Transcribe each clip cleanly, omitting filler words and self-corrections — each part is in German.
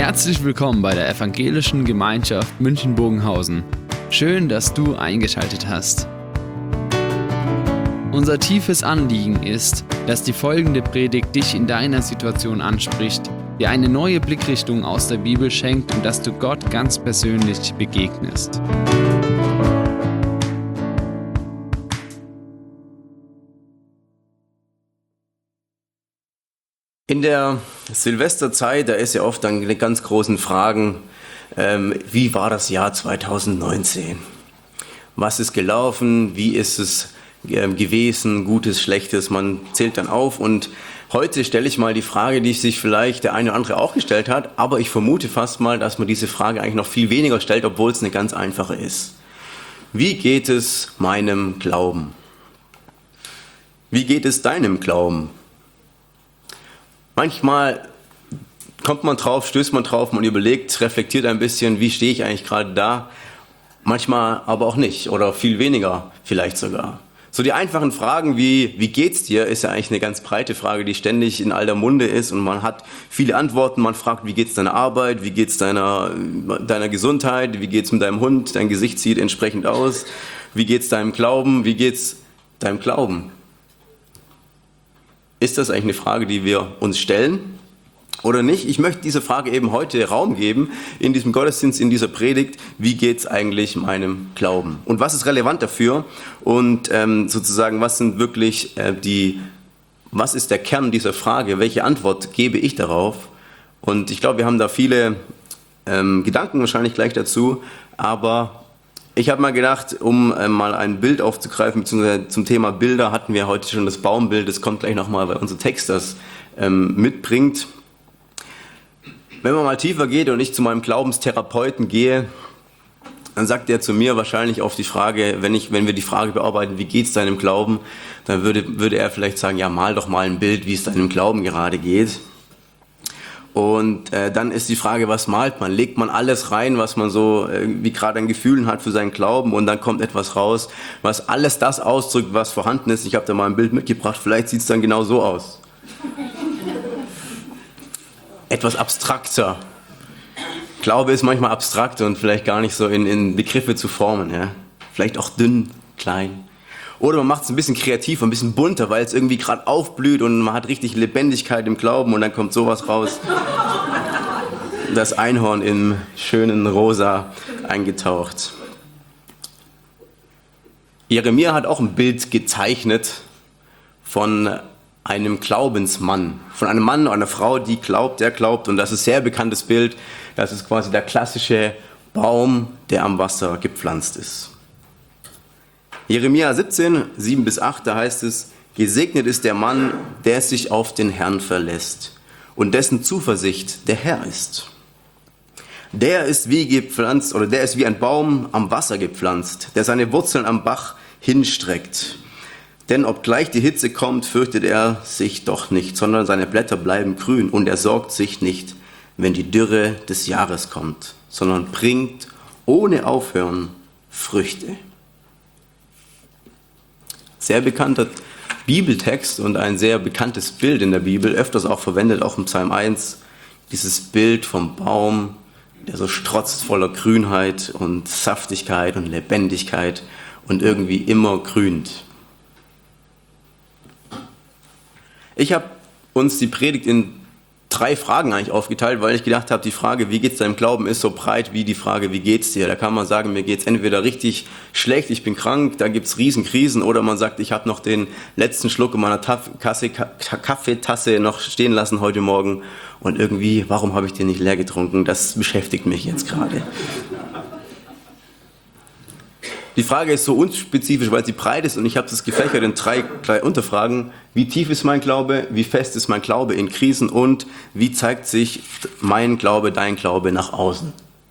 Herzlich willkommen bei der Evangelischen Gemeinschaft München-Bogenhausen. Schön, dass du eingeschaltet hast. Unser tiefes Anliegen ist, dass die folgende Predigt dich in deiner Situation anspricht, dir eine neue Blickrichtung aus der Bibel schenkt und dass du Gott ganz persönlich begegnest. In der Silvesterzeit, da ist ja oft dann die ganz großen Fragen, wie war das Jahr 2019? Was ist gelaufen? Wie ist es gewesen? Gutes, Schlechtes? Man zählt dann auf und heute stelle ich mal die Frage, die sich vielleicht der eine oder andere auch gestellt hat, aber ich vermute fast mal, dass man diese Frage eigentlich noch viel weniger stellt, obwohl es eine ganz einfache ist. Wie geht es meinem Glauben? Wie geht es deinem Glauben? Manchmal kommt man drauf, stößt man drauf, man überlegt, reflektiert ein bisschen, wie stehe ich eigentlich gerade da? Manchmal aber auch nicht oder viel weniger vielleicht sogar. So die einfachen Fragen wie geht's dir, ist ja eigentlich eine ganz breite Frage, die ständig in aller Munde ist und man hat viele Antworten. Man fragt, wie geht's deiner Arbeit, wie geht's deiner Gesundheit, wie geht's mit deinem Hund, dein Gesicht sieht entsprechend aus, wie geht's deinem Glauben, wie geht's deinem Glauben? Ist das eigentlich eine Frage, die wir uns stellen oder nicht? Ich möchte dieser Frage eben heute Raum geben, in diesem Gottesdienst, in dieser Predigt. Wie geht es eigentlich meinem Glauben? Und was ist relevant dafür? Und sozusagen, was sind wirklich was ist der Kern dieser Frage? Welche Antwort gebe ich darauf? Und ich glaube, wir haben da viele Gedanken wahrscheinlich gleich dazu, aber ich habe mal gedacht, um mal ein Bild aufzugreifen, beziehungsweise zum Thema Bilder hatten wir heute schon das Baumbild, das kommt gleich nochmal, weil unser Text das mitbringt. Wenn man mal tiefer geht und ich zu meinem Glaubenstherapeuten gehe, dann sagt er zu mir wahrscheinlich auf die Frage, wenn wir die Frage bearbeiten, wie geht's deinem Glauben, dann würde er vielleicht sagen, ja, mal doch mal ein Bild, wie es deinem Glauben gerade geht. Und dann ist die Frage, was malt man? Legt man alles rein, was man so wie gerade an Gefühlen hat für seinen Glauben und dann kommt etwas raus, was alles das ausdrückt, was vorhanden ist. Ich habe da mal ein Bild mitgebracht, vielleicht sieht es dann genau so aus. Etwas abstrakter. Glaube ist manchmal abstrakt und vielleicht gar nicht so in Begriffe zu formen. Ja? Vielleicht auch dünn, klein. Oder man macht es ein bisschen kreativer, ein bisschen bunter, weil es irgendwie gerade aufblüht und man hat richtig Lebendigkeit im Glauben und dann kommt sowas raus. Das Einhorn im schönen Rosa eingetaucht. Jeremia hat auch ein Bild gezeichnet von einem Glaubensmann. Von einem Mann oder einer Frau, die glaubt, der glaubt. Und das ist ein sehr bekanntes Bild. Das ist quasi der klassische Baum, der am Wasser gepflanzt ist. Jeremia 17, 7-8, da heißt es, gesegnet ist der Mann, der sich auf den Herrn verlässt und dessen Zuversicht der Herr ist. Der ist wie ein Baum am Wasser gepflanzt, der seine Wurzeln am Bach hinstreckt. Denn obgleich die Hitze kommt, fürchtet er sich doch nicht, sondern seine Blätter bleiben grün und er sorgt sich nicht, wenn die Dürre des Jahres kommt, sondern bringt ohne Aufhören Früchte. Sehr bekannter Bibeltext und ein sehr bekanntes Bild in der Bibel, öfters auch verwendet, auch im Psalm 1, dieses Bild vom Baum, der so strotzt voller Grünheit und Saftigkeit und Lebendigkeit und irgendwie immer grünt. Ich habe uns die Predigt in 3 Fragen eigentlich aufgeteilt, weil ich gedacht habe, die Frage, wie geht's deinem Glauben, ist so breit wie die Frage, wie geht's dir? Da kann man sagen, mir geht's entweder richtig schlecht, ich bin krank, da gibt's Riesenkrisen, oder man sagt, ich habe noch den letzten Schluck in meiner Kaffeetasse noch stehen lassen heute Morgen und irgendwie, warum habe ich den nicht leer getrunken? Das beschäftigt mich jetzt gerade. Die Frage ist so unspezifisch, weil sie breit ist und ich habe das gefächert in 3 Unterfragen. Wie tief ist mein Glaube? Wie fest ist mein Glaube in Krisen? Und wie zeigt sich mein Glaube, dein Glaube nach außen?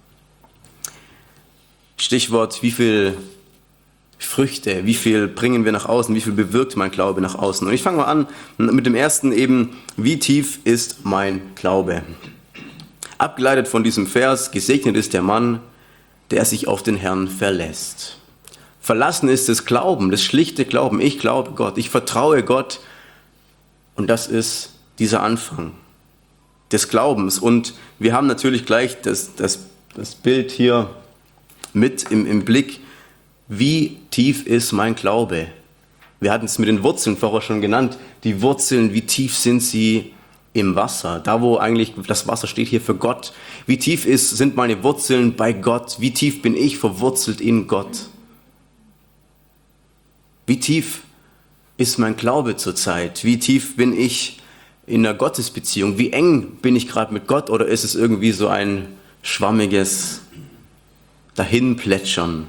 Stichwort, wie viel Früchte, wie viel bringen wir nach außen? Wie viel bewirkt mein Glaube nach außen? Und ich fange mal an mit dem ersten eben, wie tief ist mein Glaube? Abgeleitet von diesem Vers, gesegnet ist der Mann, der sich auf den Herrn verlässt. Verlassen ist das Glauben, das schlichte Glauben. Ich glaube Gott, ich vertraue Gott und das ist dieser Anfang. des Glaubens. Und wir haben natürlich gleich das Bild hier mit im Blick. Wie tief ist mein Glaube? Wir hatten es mit den Wurzeln vorher schon genannt. Die Wurzeln, wie tief sind sie im Wasser? Da, wo eigentlich das Wasser steht hier für Gott. Wie tief sind meine Wurzeln bei Gott? Wie tief bin ich verwurzelt in Gott? Wie tief ist mein Glaube zurzeit? Wie tief bin ich in der Gottesbeziehung? Wie eng bin ich gerade mit Gott? Oder ist es irgendwie so ein schwammiges Dahinplätschern?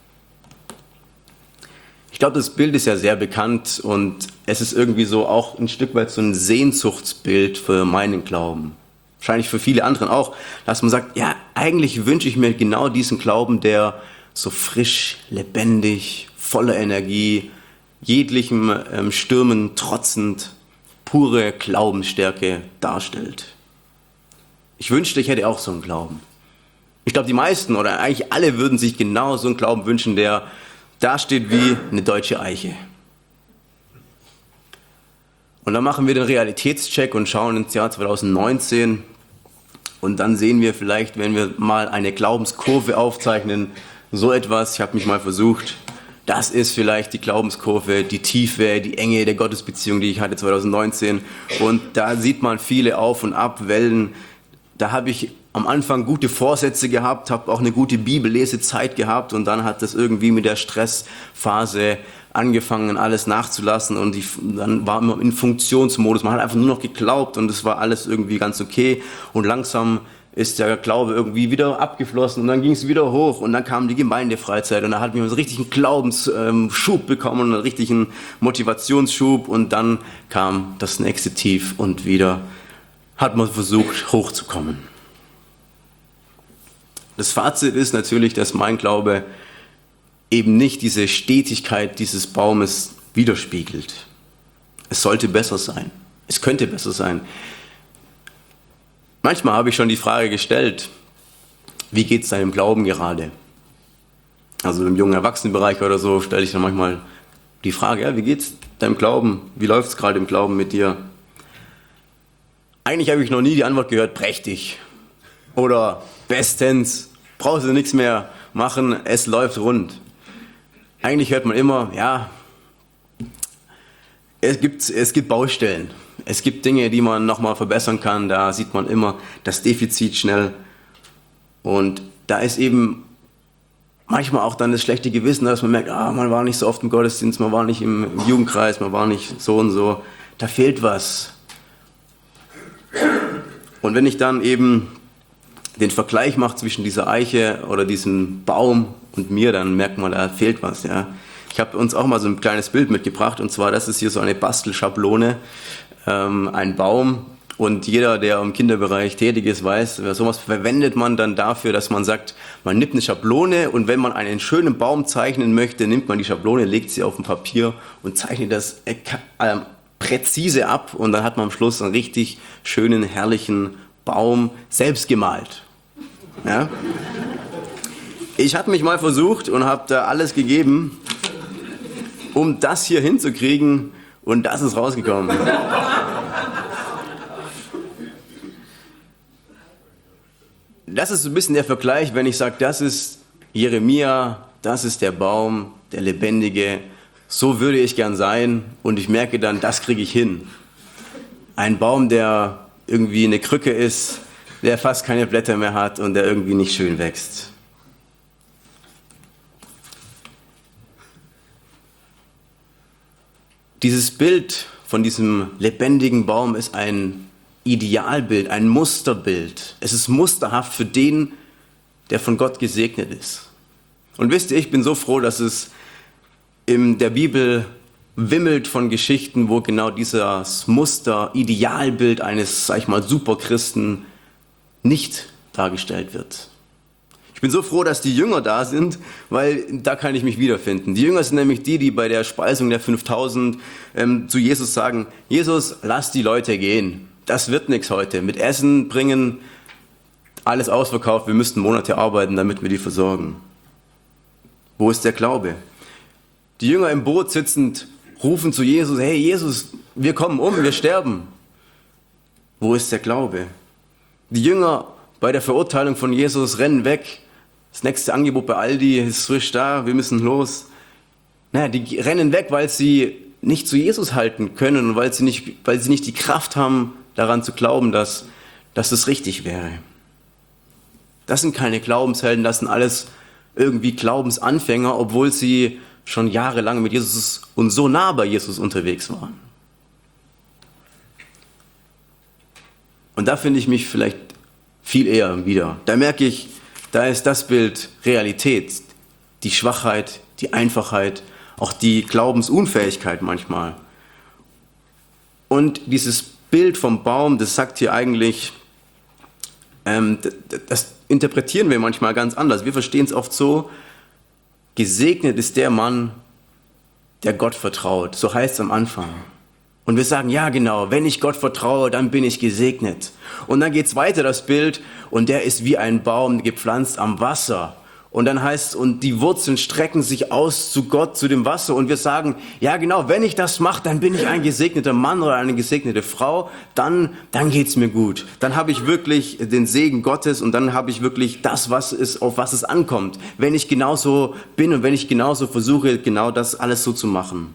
Ich glaube, das Bild ist ja sehr bekannt und es ist irgendwie so auch ein Stück weit so ein Sehnsuchtsbild für meinen Glauben. Wahrscheinlich für viele anderen auch, dass man sagt, ja, eigentlich wünsche ich mir genau diesen Glauben, der so frisch, lebendig, voller Energie, jeglichem Stürmen trotzend, pure Glaubensstärke darstellt. Ich wünschte, ich hätte auch so einen Glauben. Ich glaube, die meisten oder eigentlich alle würden sich genau so einen Glauben wünschen, der dasteht wie eine deutsche Eiche. Und dann machen wir den Realitätscheck und schauen ins Jahr 2019 und dann sehen wir vielleicht, wenn wir mal eine Glaubenskurve aufzeichnen, so etwas, ich habe mich mal versucht, das ist vielleicht die Glaubenskurve, die Tiefe, die Enge der Gottesbeziehung, die ich hatte 2019. Und da sieht man viele Auf- und Abwellen. Da habe ich am Anfang gute Vorsätze gehabt, habe auch eine gute Bibellesezeit gehabt und dann hat das irgendwie mit der Stressphase angefangen, alles nachzulassen und dann war man in Funktionsmodus. Man hat einfach nur noch geglaubt und es war alles irgendwie ganz okay und langsam ist der Glaube irgendwie wieder abgeflossen und dann ging es wieder hoch und dann kam die Gemeindefreizeit und da hat man so einen richtigen Glaubensschub bekommen, einen richtigen Motivationsschub und dann kam das nächste Tief und wieder hat man versucht hochzukommen. Das Fazit ist natürlich, dass mein Glaube eben nicht diese Stetigkeit dieses Baumes widerspiegelt. Es sollte besser sein. Es könnte besser sein. Manchmal habe ich schon die Frage gestellt, wie geht es deinem Glauben gerade? Also im jungen Erwachsenenbereich oder so stelle ich dann manchmal die Frage, ja, wie geht es deinem Glauben? Wie läuft es gerade im Glauben mit dir? Eigentlich habe ich noch nie die Antwort gehört, prächtig oder bestens, brauchst du nichts mehr machen, es läuft rund. Eigentlich hört man immer, ja, es gibt Baustellen. Es gibt Dinge, die man nochmal verbessern kann, da sieht man immer das Defizit schnell. Und da ist eben manchmal auch dann das schlechte Gewissen, dass man merkt, man war nicht so oft im Gottesdienst, man war nicht im Jugendkreis, man war nicht so und so. Da fehlt was. Und wenn ich dann eben den Vergleich mache zwischen dieser Eiche oder diesem Baum und mir, dann merkt man, da fehlt was. Ja. Ich habe uns auch mal so ein kleines Bild mitgebracht und zwar, das ist hier so eine Bastelschablone. Ein Baum und jeder, der im Kinderbereich tätig ist, weiß, sowas verwendet man dann dafür, dass man sagt, man nimmt eine Schablone und wenn man einen schönen Baum zeichnen möchte, nimmt man die Schablone, legt sie auf ein Papier und zeichnet das präzise ab und dann hat man am Schluss einen richtig schönen, herrlichen Baum selbst gemalt. Ja? Ich habe mich mal versucht und habe da alles gegeben, um das hier hinzukriegen und das ist rausgekommen. Das ist so ein bisschen der Vergleich, wenn ich sage, das ist Jeremia, das ist der Baum, der Lebendige, so würde ich gern sein und ich merke dann, das kriege ich hin. Ein Baum, der irgendwie eine Krücke ist, der fast keine Blätter mehr hat und der irgendwie nicht schön wächst. Dieses Bild von diesem lebendigen Baum ist ein Idealbild, ein Musterbild. Es ist musterhaft für den, der von Gott gesegnet ist. Und wisst ihr, ich bin so froh, dass es in der Bibel wimmelt von Geschichten, wo genau dieses Muster, Idealbild eines, sag ich mal, Superchristen nicht dargestellt wird. Ich bin so froh, dass die Jünger da sind, weil da kann ich mich wiederfinden. Die Jünger sind nämlich die bei der Speisung der 5000 zu Jesus sagen, Jesus, lass die Leute gehen. Das wird nichts heute. Mit Essen bringen, alles ausverkauft, wir müssten Monate arbeiten, damit wir die versorgen. Wo ist der Glaube? Die Jünger im Boot sitzend rufen zu Jesus, hey Jesus, wir kommen um, wir sterben. Wo ist der Glaube? Die Jünger bei der Verurteilung von Jesus rennen weg. Das nächste Angebot bei Aldi ist frisch da, wir müssen los. Naja, die rennen weg, weil sie nicht zu Jesus halten können und weil sie nicht die Kraft haben, daran zu glauben, dass es richtig wäre. Das sind keine Glaubenshelden, das sind alles irgendwie Glaubensanfänger, obwohl sie schon jahrelang mit Jesus und so nah bei Jesus unterwegs waren. Und da finde ich mich vielleicht viel eher wieder. Da merke ich, da ist das Bild Realität, die Schwachheit, die Einfachheit, auch die Glaubensunfähigkeit manchmal. Und dieses Bild vom Baum, das sagt hier eigentlich, das interpretieren wir manchmal ganz anders. Wir verstehen es oft so, gesegnet ist der Mann, der Gott vertraut. So heißt es am Anfang. Und wir sagen, ja genau, wenn ich Gott vertraue, dann bin ich gesegnet. Und dann geht es weiter, das Bild, und der ist wie ein Baum gepflanzt am Wasser. Und dann heißt es, und die Wurzeln strecken sich aus zu Gott, zu dem Wasser. Und wir sagen, ja genau, wenn ich das mache, dann bin ich ein gesegneter Mann oder eine gesegnete Frau. Dann geht's mir gut. Dann habe ich wirklich den Segen Gottes und dann habe ich wirklich das, auf was es ankommt. Wenn ich genauso bin und wenn ich genauso versuche, genau das alles so zu machen.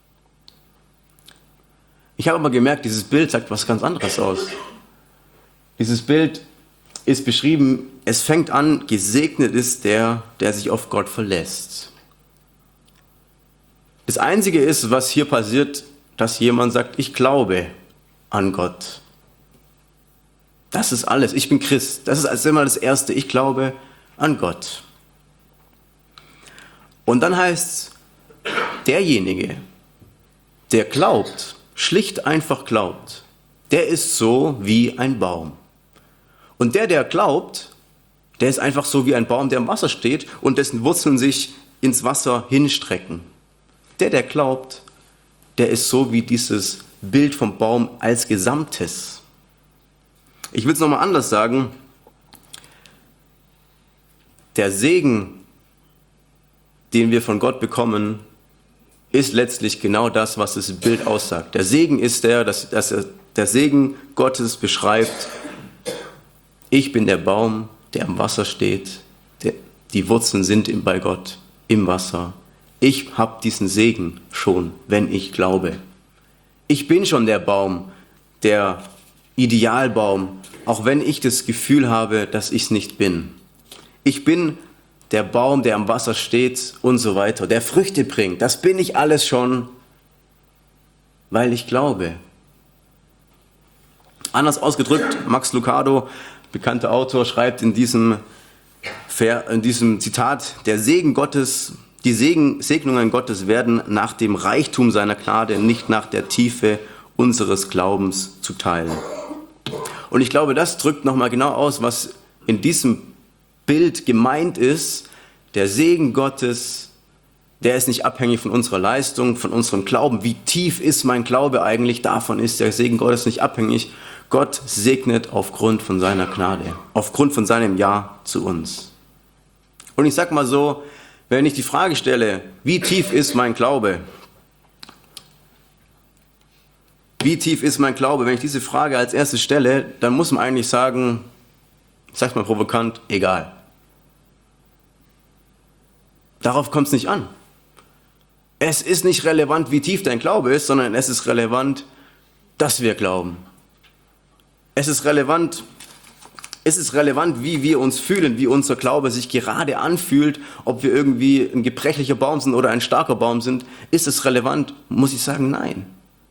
Ich habe aber gemerkt, dieses Bild sagt was ganz anderes aus. Dieses Bild ist beschrieben, es fängt an, gesegnet ist der sich auf Gott verlässt. Das Einzige ist, was hier passiert, dass jemand sagt, ich glaube an Gott. Das ist alles, ich bin Christ. Das ist als immer das Erste, ich glaube an Gott. Und dann heißt es, derjenige, der glaubt, schlicht einfach glaubt, der ist so wie ein Baum. Und der glaubt, der ist einfach so wie ein Baum, der im Wasser steht und dessen Wurzeln sich ins Wasser hinstrecken. Der glaubt, der ist so wie dieses Bild vom Baum als Gesamtes. Ich will es nochmal anders sagen. Der Segen, den wir von Gott bekommen, ist letztlich genau das, was das Bild aussagt. Der Segen ist der Segen Gottes beschreibt, ich bin der Baum, der am Wasser steht, die Wurzeln sind bei Gott im Wasser. Ich habe diesen Segen schon, wenn ich glaube. Ich bin schon der Baum, der Idealbaum, auch wenn ich das Gefühl habe, dass ich es nicht bin. Ich bin der Baum, der am Wasser steht und so weiter, der Früchte bringt. Das bin ich alles schon, weil ich glaube. Anders ausgedrückt, Max Lucado, bekannter Autor, schreibt in diesem Zitat, der Segen Gottes, die Segnungen Gottes werden nach dem Reichtum seiner Gnade, nicht nach der Tiefe unseres Glaubens zuteil. Und ich glaube, das drückt nochmal genau aus, was in diesem Bild gemeint ist. Der Segen Gottes, der ist nicht abhängig von unserer Leistung, von unserem Glauben. Wie tief ist mein Glaube eigentlich? Davon ist der Segen Gottes nicht abhängig. Gott segnet aufgrund von seiner Gnade, aufgrund von seinem Ja zu uns. Und ich sage mal so, wenn ich die Frage stelle, wie tief ist mein Glaube? Wie tief ist mein Glaube? Wenn ich diese Frage als erstes stelle, dann muss man eigentlich sagen, ich sage mal provokant, egal. Darauf kommt es nicht an. Es ist nicht relevant, wie tief dein Glaube ist, sondern es ist relevant, dass wir glauben. Es ist relevant, wie wir uns fühlen, wie unser Glaube sich gerade anfühlt, ob wir irgendwie ein gebrechlicher Baum sind oder ein starker Baum sind. Ist es relevant? Muss ich sagen, nein.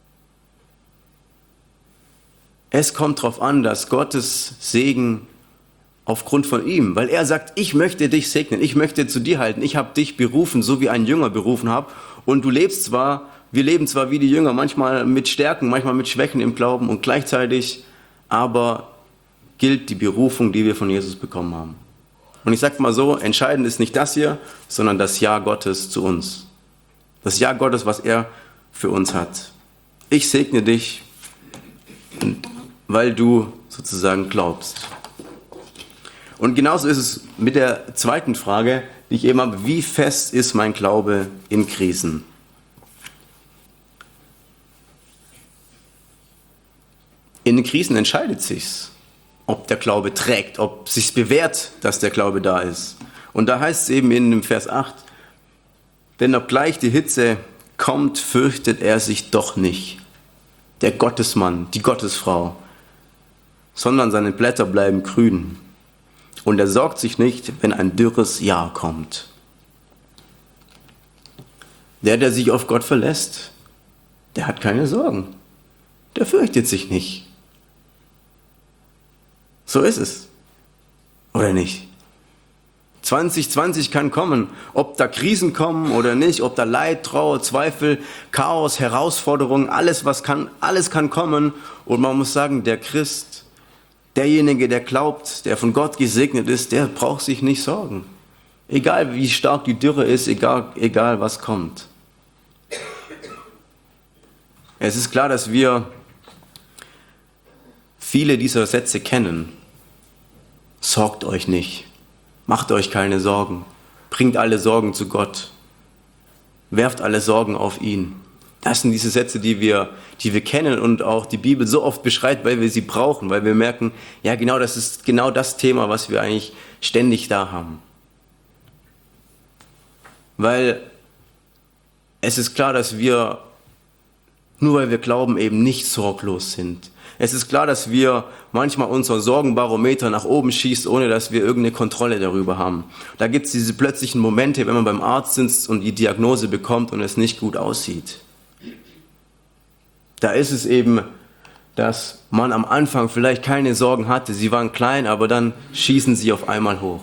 Es kommt darauf an, dass Gottes Segen aufgrund von ihm, weil er sagt, ich möchte dich segnen, ich möchte zu dir halten, ich habe dich berufen, so wie ein Jünger berufen habe. Und wir leben zwar wie die Jünger, manchmal mit Stärken, manchmal mit Schwächen im Glauben und gleichzeitig aber gilt die Berufung, die wir von Jesus bekommen haben. Und ich sage mal so, entscheidend ist nicht das hier, sondern das Ja Gottes zu uns. Das Ja Gottes, was er für uns hat. Ich segne dich, weil du sozusagen glaubst. Und genauso ist es mit der zweiten Frage, die ich eben habe, wie fest ist mein Glaube in Krisen? In den Krisen entscheidet sich's, ob der Glaube trägt, ob es sich bewährt, dass der Glaube da ist. Und da heißt es eben in dem Vers 8, denn obgleich die Hitze kommt, fürchtet er sich doch nicht, der Gottesmann, die Gottesfrau, sondern seine Blätter bleiben grün. Und er sorgt sich nicht, wenn ein dürres Jahr kommt. Der sich auf Gott verlässt, der hat keine Sorgen. Der fürchtet sich nicht. So ist es. Oder nicht? 2020 kann kommen, ob da Krisen kommen oder nicht, ob da Leid, Trauer, Zweifel, Chaos, Herausforderungen, alles kann kommen. Und man muss sagen, der Christ, derjenige, der glaubt, der von Gott gesegnet ist, der braucht sich nicht sorgen. Egal wie stark die Dürre ist, egal was kommt. Es ist klar, dass wir viele dieser Sätze kennen. Sorgt euch nicht. Macht euch keine Sorgen. Bringt alle Sorgen zu Gott. Werft alle Sorgen auf ihn. Das sind diese Sätze, die wir kennen und auch die Bibel so oft beschreibt, weil wir sie brauchen, weil wir merken, ja genau, das ist genau das Thema, was wir eigentlich ständig da haben. Weil es ist klar, dass wir, nur weil wir glauben, eben nicht sorglos sind. Es ist klar, dass wir manchmal unser Sorgenbarometer nach oben schießt, ohne dass wir irgendeine Kontrolle darüber haben. Da gibt es diese plötzlichen Momente, wenn man beim Arzt sitzt und die Diagnose bekommt und es nicht gut aussieht. Da ist es eben, dass man am Anfang vielleicht keine Sorgen hatte. Sie waren klein, aber dann schießen sie auf einmal hoch.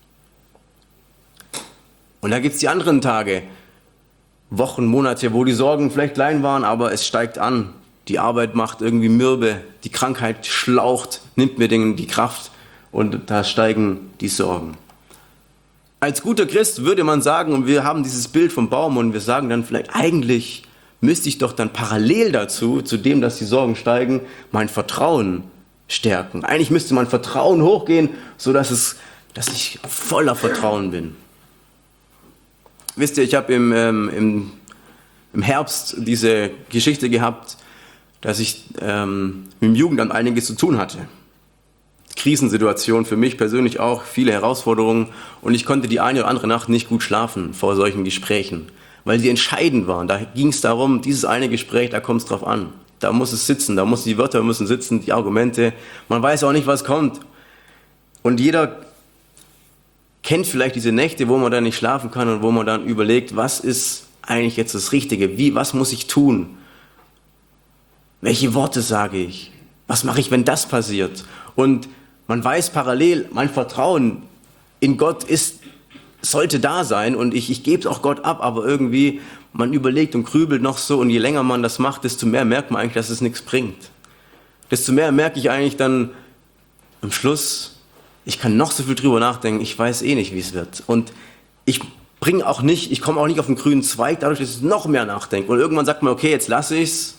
Und da gibt es die anderen Tage, Wochen, Monate, wo die Sorgen vielleicht klein waren, aber es steigt an. Die Arbeit macht irgendwie mürbe, die Krankheit schlaucht, nimmt mir die Kraft und da steigen die Sorgen. Als guter Christ würde man sagen, und wir haben dieses Bild vom Baum und wir sagen dann vielleicht, eigentlich müsste ich doch dann parallel dazu, zu dem, dass die Sorgen steigen, mein Vertrauen stärken. Eigentlich müsste mein Vertrauen hochgehen, sodass dass ich voller Vertrauen bin. Wisst ihr, ich habe im Herbst diese Geschichte gehabt, dass ich mit dem Jugendamt einiges zu tun hatte. Krisensituation für mich persönlich auch, viele Herausforderungen und ich konnte die eine oder andere Nacht nicht gut schlafen vor solchen Gesprächen, weil sie entscheidend waren. Da ging es darum, dieses eine Gespräch, da kommt es drauf an. Da muss es sitzen, die Wörter müssen sitzen, die Argumente. Man weiß auch nicht, was kommt. Und jeder kennt vielleicht diese Nächte, wo man dann nicht schlafen kann und wo man dann überlegt, was ist eigentlich jetzt das Richtige? Was muss ich tun? Welche Worte sage ich? Was mache ich, wenn das passiert? Und man weiß parallel, mein Vertrauen in Gott sollte da sein und ich gebe es auch Gott ab, aber irgendwie, man überlegt und grübelt noch so und je länger man das macht, desto mehr merkt man eigentlich, dass es nichts bringt. Desto mehr merke ich eigentlich dann am Schluss, ich kann noch so viel drüber nachdenken, ich weiß eh nicht, wie es wird. Und ich komme auch nicht auf den grünen Zweig, dadurch, dass ich noch mehr nachdenke. Und irgendwann sagt man, okay, jetzt lasse ich's.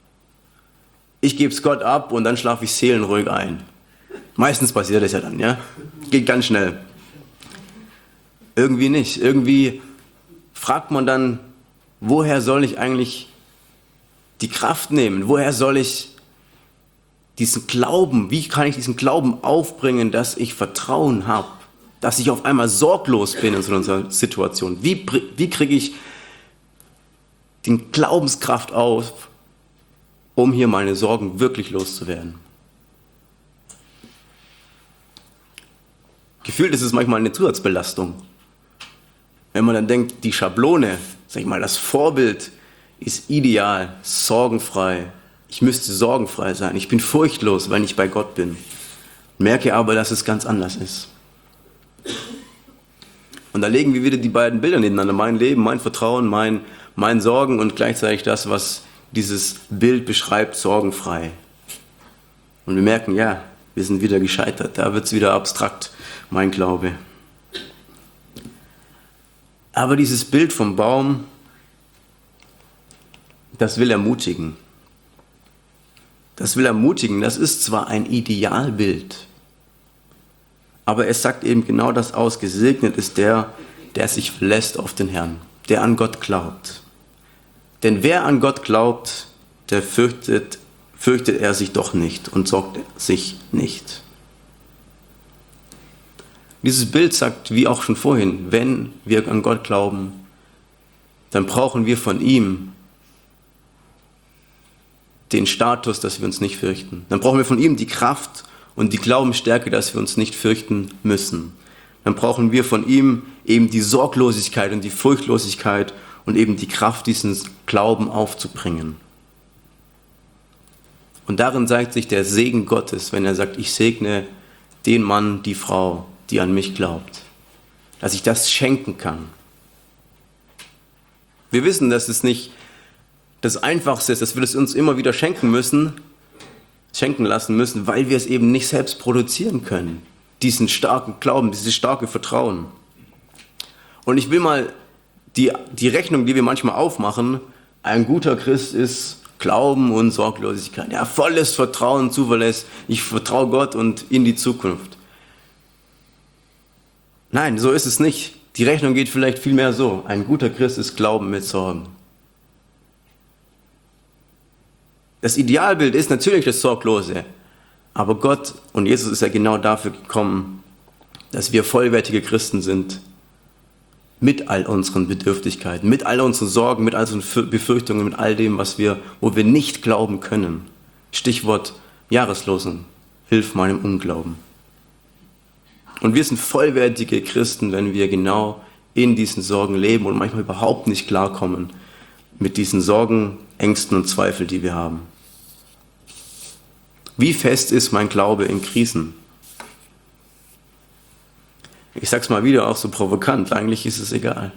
Ich gebe es Gott ab und dann schlafe ich seelenruhig ein. Meistens passiert das ja dann, ja? Geht ganz schnell. Irgendwie nicht. Irgendwie fragt man dann, woher soll ich eigentlich die Kraft nehmen? Woher soll ich diesen Glauben, wie kann ich diesen Glauben aufbringen, dass ich Vertrauen habe? Dass ich auf einmal sorglos bin in so einer Situation? Wie kriege ich die Glaubenskraft auf, um hier meine Sorgen wirklich loszuwerden? Gefühlt ist es manchmal eine Zusatzbelastung. Wenn man dann denkt, die Schablone, sag ich mal, das Vorbild ist ideal, sorgenfrei. Ich müsste sorgenfrei sein. Ich bin furchtlos, wenn ich bei Gott bin. Merke aber, dass es ganz anders ist. Und da legen wir wieder die beiden Bilder nebeneinander. Mein Leben, mein Vertrauen, mein Sorgen und gleichzeitig das, was dieses Bild beschreibt, sorgenfrei. Und wir merken, ja, wir sind wieder gescheitert. Da wird es wieder abstrakt, mein Glaube. Aber dieses Bild vom Baum, das will ermutigen. Das will ermutigen. Das ist zwar ein Idealbild, aber es sagt eben genau das aus. Gesegnet ist der sich verlässt auf den Herrn, der an Gott glaubt. Denn wer an Gott glaubt, der fürchtet er sich doch nicht und sorgt sich nicht. Dieses Bild sagt, wie auch schon vorhin, wenn wir an Gott glauben, dann brauchen wir von ihm den Status, dass wir uns nicht fürchten. Dann brauchen wir von ihm die Kraft und die Glaubensstärke, dass wir uns nicht fürchten müssen. Dann brauchen wir von ihm eben die Sorglosigkeit und die Furchtlosigkeit und eben die Kraft, diesen Glauben aufzubringen. Und darin zeigt sich der Segen Gottes, wenn er sagt, ich segne den Mann, die Frau, die an mich glaubt. Dass ich das schenken kann. Wir wissen, dass es nicht das Einfachste ist, dass wir das uns immer wieder schenken lassen müssen, weil wir es eben nicht selbst produzieren können. Diesen starken Glauben, dieses starke Vertrauen. Und ich will mal die Rechnung, die wir manchmal aufmachen, ein guter Christ ist Glauben und Sorglosigkeit. Ja, volles Vertrauen, Zuverlässig. Ich vertraue Gott und in die Zukunft. Nein, so ist es nicht. Die Rechnung geht vielleicht vielmehr so. Ein guter Christ ist Glauben mit Sorgen. Das Idealbild ist natürlich das Sorglose. Aber Gott und Jesus ist ja genau dafür gekommen, dass wir vollwertige Christen sind. Mit all unseren Bedürftigkeiten, mit all unseren Sorgen, mit all unseren Befürchtungen, mit all dem, wo wir nicht glauben können. Stichwort Jahreslosen. Hilf meinem Unglauben. Und wir sind vollwertige Christen, wenn wir genau in diesen Sorgen leben und manchmal überhaupt nicht klarkommen mit diesen Sorgen, Ängsten und Zweifeln, die wir haben. Wie fest ist mein Glaube in Krisen? Ich sag's mal wieder auch so provokant, eigentlich ist es egal.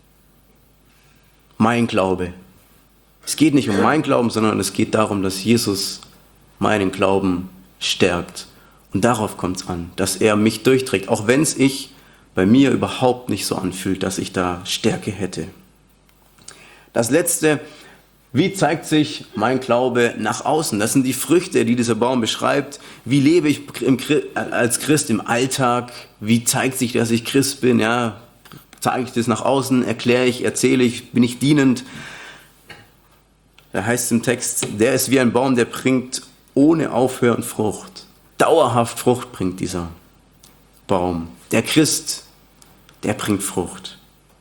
Mein Glaube. Es geht nicht um meinen Glauben, sondern es geht darum, dass Jesus meinen Glauben stärkt. Und darauf kommt es an, dass er mich durchträgt, auch wenn es sich bei mir überhaupt nicht so anfühlt, dass ich da Stärke hätte. Das Letzte, wie zeigt sich mein Glaube nach außen? Das sind die Früchte, die dieser Baum beschreibt. Wie lebe ich als Christ im Alltag? Wie zeigt sich, dass ich Christ bin? Ja, zeige ich das nach außen? Erkläre ich, erzähle ich? Bin ich dienend? Da heißt es im Text, der ist wie ein Baum, der bringt ohne Aufhören Frucht. Dauerhaft Frucht bringt dieser Baum. Der Christ, der bringt Frucht.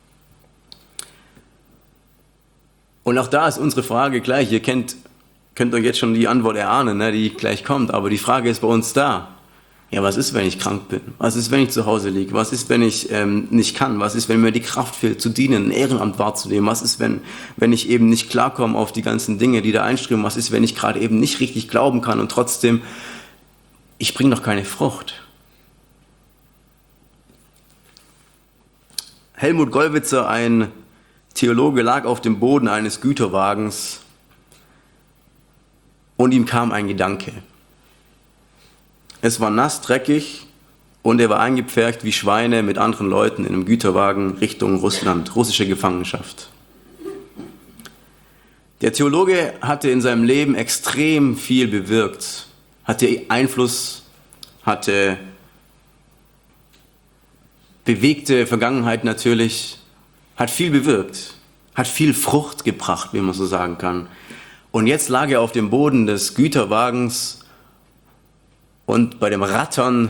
Und auch da ist unsere Frage gleich. Ihr könnt euch jetzt schon die Antwort erahnen, ne, die gleich kommt. Aber die Frage ist bei uns da. Ja, was ist, wenn ich krank bin? Was ist, wenn ich zu Hause liege? Was ist, wenn ich nicht kann? Was ist, wenn mir die Kraft fehlt, zu dienen, ein Ehrenamt wahrzunehmen? Was ist, wenn ich eben nicht klarkomme auf die ganzen Dinge, die da einströmen? Was ist, wenn ich gerade eben nicht richtig glauben kann und trotzdem, ich bringe noch keine Frucht? Helmut Gollwitzer, ein Theologe, lag auf dem Boden eines Güterwagens und ihm kam ein Gedanke. Es war nass, dreckig und er war eingepfercht wie Schweine mit anderen Leuten in einem Güterwagen Richtung Russland, russische Gefangenschaft. Der Theologe hatte in seinem Leben extrem viel bewirkt, hatte Einfluss, hatte bewegte Vergangenheit natürlich, hat viel bewirkt, hat viel Frucht gebracht, wie man so sagen kann. Und jetzt lag er auf dem Boden des Güterwagens und bei dem Rattern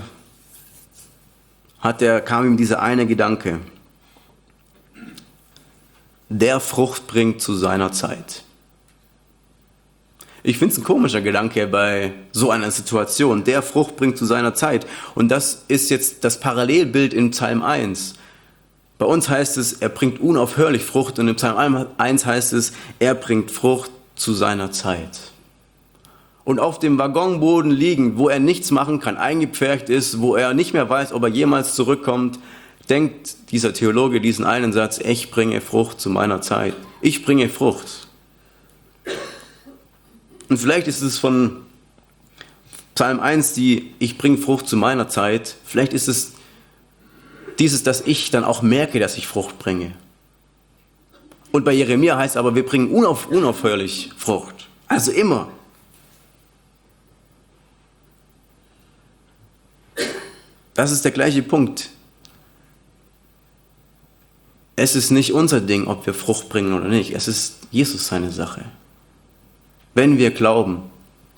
kam ihm dieser eine Gedanke. Der Frucht bringt zu seiner Zeit. Ich finde es ein komischer Gedanke bei so einer Situation. Der Frucht bringt zu seiner Zeit. Und das ist jetzt das Parallelbild in Psalm 1. Bei uns heißt es, er bringt unaufhörlich Frucht und im Psalm 1 heißt es, er bringt Frucht zu seiner Zeit. Und auf dem Waggonboden liegend, wo er nichts machen kann, eingepfercht ist, wo er nicht mehr weiß, ob er jemals zurückkommt, denkt dieser Theologe diesen einen Satz, ich bringe Frucht zu meiner Zeit. Ich bringe Frucht. Und vielleicht ist es von Psalm 1 ich bringe Frucht zu meiner Zeit, vielleicht ist es dieses, dass ich dann auch merke, dass ich Frucht bringe. Und bei Jeremia heißt es aber, wir bringen unaufhörlich Frucht. Also immer. Das ist der gleiche Punkt. Es ist nicht unser Ding, ob wir Frucht bringen oder nicht. Es ist Jesus seine Sache. Wenn wir glauben,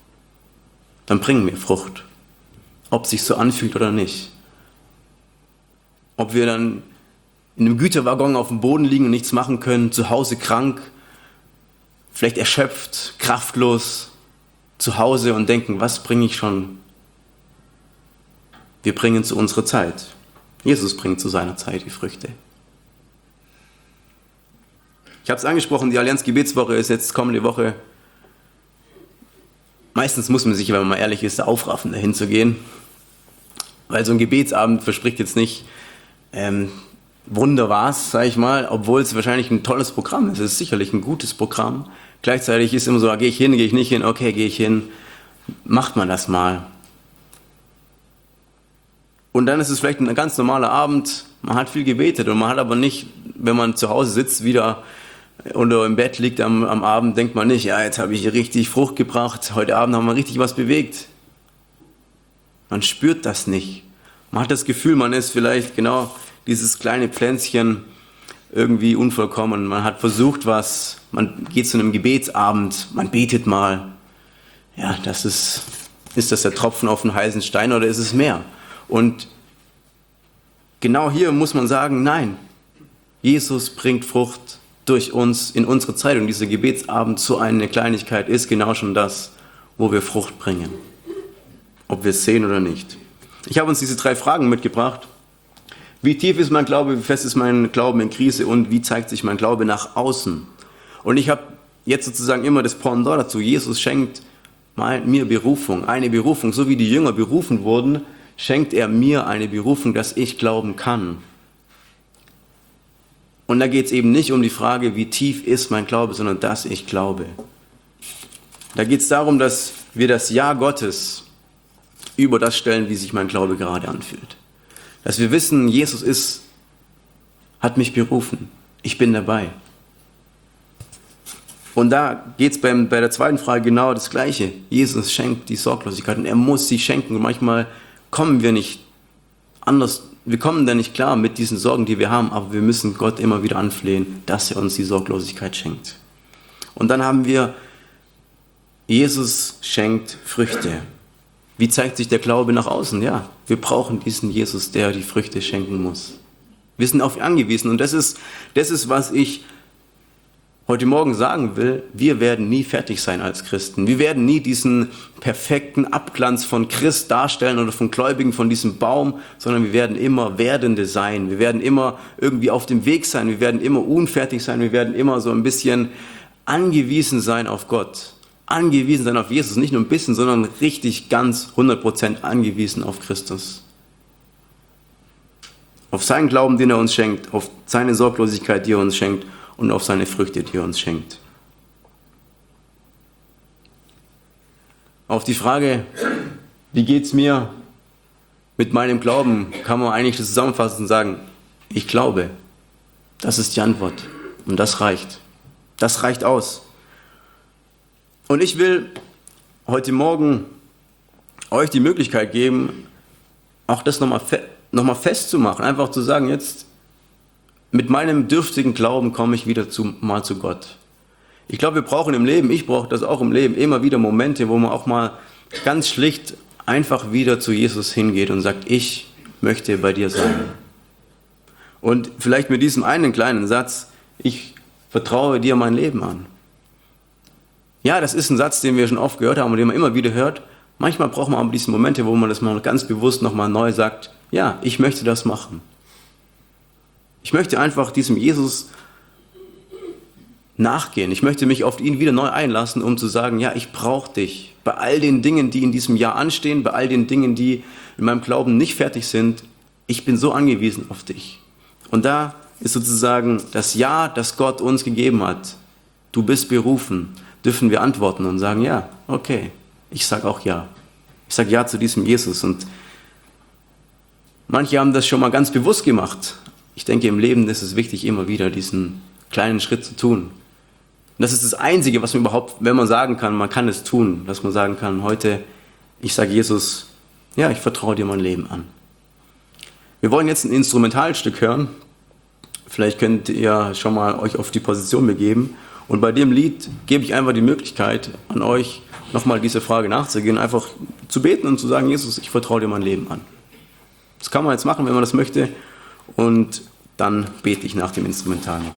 dann bringen wir Frucht. Ob es sich so anfühlt oder nicht. ob wir dann in einem Güterwaggon auf dem Boden liegen und nichts machen können, zu Hause krank, vielleicht erschöpft, kraftlos, zu Hause und denken, was bringe ich schon? Wir bringen zu unserer Zeit. Jesus bringt zu seiner Zeit die Früchte. Ich habe es angesprochen, die Allianz Gebetswoche ist jetzt kommende Woche. Meistens muss man sich, wenn man mal ehrlich ist, aufraffen, dahin zu gehen. Weil so ein Gebetsabend verspricht jetzt nicht Wunder war's, sage ich mal, obwohl es wahrscheinlich ein tolles Programm ist. Es ist sicherlich ein gutes Programm. Gleichzeitig ist immer so, gehe ich hin, gehe ich nicht hin, okay, gehe ich hin. Macht man das mal. Und dann ist es vielleicht ein ganz normaler Abend, man hat viel gebetet und man hat aber nicht, wenn man zu Hause sitzt, wieder oder im Bett liegt am Abend, denkt man nicht, ja, jetzt habe ich richtig Frucht gebracht, heute Abend haben wir richtig was bewegt. Man spürt das nicht. Man hat das Gefühl, man ist vielleicht genau dieses kleine Pflänzchen irgendwie unvollkommen. Man hat versucht was, man geht zu einem Gebetsabend, man betet mal. Ja, ist das der Tropfen auf den heißen Stein oder ist es mehr? Und genau hier muss man sagen, nein, Jesus bringt Frucht durch uns in unsere Zeit und dieser Gebetsabend so eine Kleinigkeit ist genau schon das, wo wir Frucht bringen. Ob wir es sehen oder nicht. Ich habe uns diese 3 Fragen mitgebracht. Wie tief ist mein Glaube, wie fest ist mein Glauben in Krise und wie zeigt sich mein Glaube nach außen? Und ich habe jetzt sozusagen immer das Pendant dazu. Jesus schenkt mir Berufung, eine Berufung, so wie die Jünger berufen wurden, schenkt er mir eine Berufung, dass ich glauben kann. Und da geht es eben nicht um die Frage, wie tief ist mein Glaube, sondern dass ich glaube. Da geht es darum, dass wir das Ja Gottes über das stellen, wie sich mein Glaube gerade anfühlt. Dass wir wissen, Jesus hat mich berufen. Ich bin dabei. Und da geht es bei der zweiten Frage genau das Gleiche. Jesus schenkt die Sorglosigkeit und er muss sie schenken. Und manchmal kommen wir nicht anders, wir kommen da nicht klar mit diesen Sorgen, die wir haben, aber wir müssen Gott immer wieder anflehen, dass er uns die Sorglosigkeit schenkt. Und dann haben wir, Jesus schenkt Früchte. Wie zeigt sich der Glaube nach außen? Ja, wir brauchen diesen Jesus, der die Früchte schenken muss. Wir sind auf ihn angewiesen und das ist, was ich heute Morgen sagen will. Wir werden nie fertig sein als Christen. Wir werden nie diesen perfekten Abglanz von Christ darstellen oder von Gläubigen, von diesem Baum, sondern wir werden immer Werdende sein. Wir werden immer irgendwie auf dem Weg sein. Wir werden immer unfertig sein. Wir werden immer so ein bisschen angewiesen sein auf Gott. Angewiesen sein auf Jesus, nicht nur ein bisschen, sondern richtig ganz 100% angewiesen auf Christus. Auf seinen Glauben, den er uns schenkt, auf seine Sorglosigkeit, die er uns schenkt und auf seine Früchte, die er uns schenkt. Auf die Frage, wie geht's mir mit meinem Glauben, kann man eigentlich das zusammenfassen und sagen, ich glaube. Das ist die Antwort und das reicht. Das reicht aus. Und ich will heute Morgen euch die Möglichkeit geben, auch das nochmal festzumachen. Einfach zu sagen, jetzt mit meinem dürftigen Glauben komme ich wieder mal zu Gott. Ich glaube, wir brauchen im Leben, ich brauche das auch im Leben, immer wieder Momente, wo man auch mal ganz schlicht einfach wieder zu Jesus hingeht und sagt, ich möchte bei dir sein. Und vielleicht mit diesem einen kleinen Satz, ich vertraue dir mein Leben an. Ja, das ist ein Satz, den wir schon oft gehört haben und den man immer wieder hört. Manchmal braucht man aber diese Momente, wo man das mal ganz bewusst nochmal neu sagt, ja, ich möchte das machen. Ich möchte einfach diesem Jesus nachgehen. Ich möchte mich auf ihn wieder neu einlassen, um zu sagen, ja, ich brauche dich. Bei all den Dingen, die in diesem Jahr anstehen, bei all den Dingen, die in meinem Glauben nicht fertig sind, ich bin so angewiesen auf dich. Und da ist sozusagen das Ja, das Gott uns gegeben hat. Du bist berufen. Dürfen wir antworten und sagen, ja, okay, ich sage auch ja. Ich sage ja zu diesem Jesus. Und manche haben das schon mal ganz bewusst gemacht. Ich denke, im Leben ist es wichtig, immer wieder diesen kleinen Schritt zu tun. Und das ist das Einzige, was man überhaupt, wenn man sagen kann, man kann es tun, dass man sagen kann, heute, ich sage Jesus, ja, ich vertraue dir mein Leben an. Wir wollen jetzt ein Instrumentalstück hören. Vielleicht könnt ihr schon mal euch auf die Position begeben. Und bei dem Lied gebe ich einfach die Möglichkeit an euch, nochmal diese Frage nachzugehen, einfach zu beten und zu sagen, Jesus, ich vertraue dir mein Leben an. Das kann man jetzt machen, wenn man das möchte. und dann bete ich nach dem Instrumental.